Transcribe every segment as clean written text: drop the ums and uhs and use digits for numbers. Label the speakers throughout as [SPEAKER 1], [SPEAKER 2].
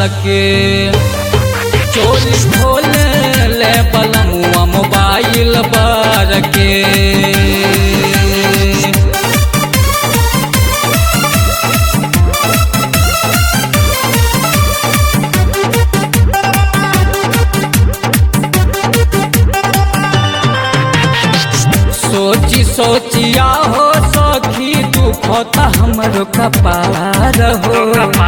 [SPEAKER 1] के चोली खोल ले बलमुआ मोबाइल बार के। सोची सोचिया हो सखी दुखता हमरो कपार हो।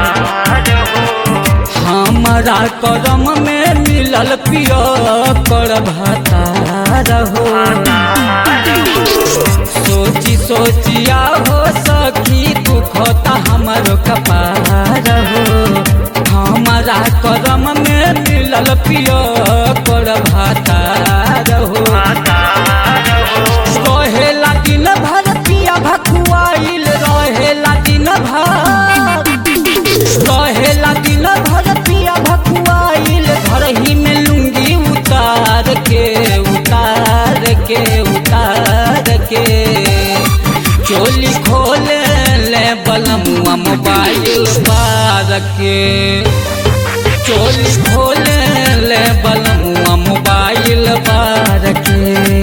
[SPEAKER 1] हमारा करम में मिलल पिया कर भातार हो। सोची सोचिया हो सखी दुखता हमरो कपार हो। हमारा करम में मिलल पिया कर भातार हो। रहेला दिन भर पिया भकुआइल रहेला दिन भर। रहेला दिन भर पिया भकुआइल घर ही में लुंगी उतार के उतार के उतार के। चोली खोल ले बलमुआ मोबाइल बार के। चोली खोल ले बलमुआ मोबाइल बार के।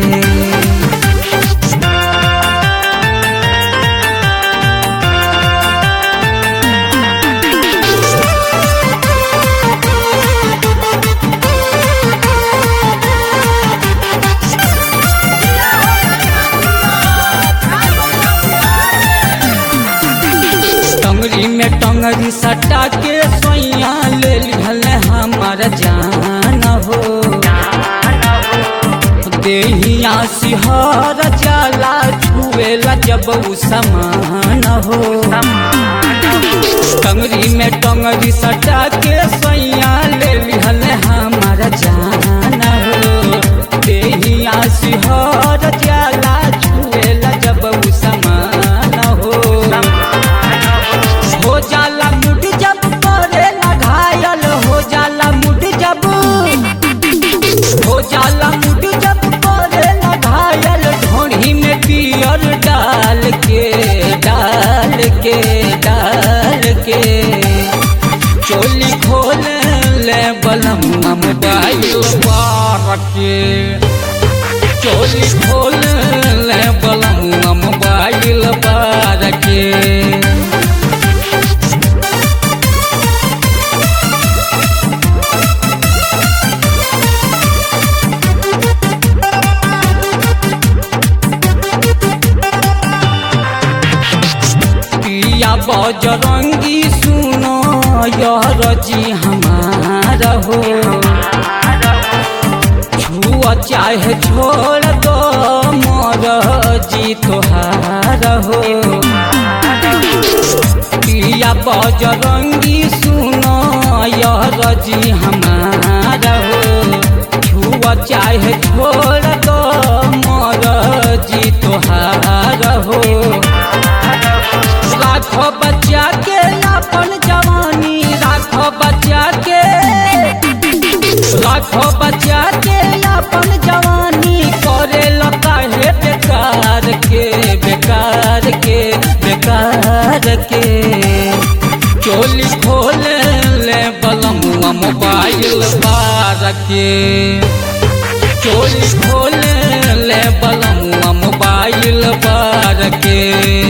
[SPEAKER 1] टंगरी में टंगरी सटा के सोइया ले लिहल हमार जान हो। देहिया सिहर जाला छुएला जब उ समान हो। टंगरी में टंगरी सटा के सोइया ले लिहल हमार जान हो। देहिया सिहर जाला छुएला जब उ समान हो। हो जाला मुड जब करेला घायल हो जाला मुड जब हो जाला मुड जब करेला घायल। ढोढ़ी में पियर डाल के डाल के डाल के। चोली खोल ले बलमुआ मोबाइल बार के। चोली खोल ले बलमुआ मोबाइल बार के। बजरंगी सुनो यार जी हमारा हो। छुआ चाहे छोड़ दो मोर जी तोहार हो। पिया बजरंगी सुनो यार जी हमारा हो। छुआ चाहे छोड़ दो मोर जी तोहार हो। राखो बच्चा के अपन जवानी राखो बच्चा के। राखो बच्चा के अपन जवानी करे लगा है बेकार के बेकार के बेकार के। चोली खोल ले बलमुआ मोबाइल बार के। चोली खोल ले बलमुआ मोबाइल बार के।